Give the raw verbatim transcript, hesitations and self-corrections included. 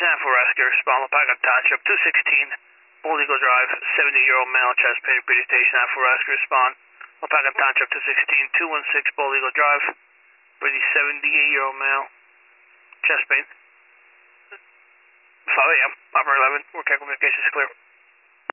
Communication for rescue. Respond Alpaca Township two sixteen, Bald Eagle Drive, seventy-year-old male, chest pain, reputation for rescue. Respond Alpaca Township two sixteen, two one six, Bald Eagle Drive, for the seventy-eight-year-old male, chest pain. five A M, Upper eleven, work communications clear.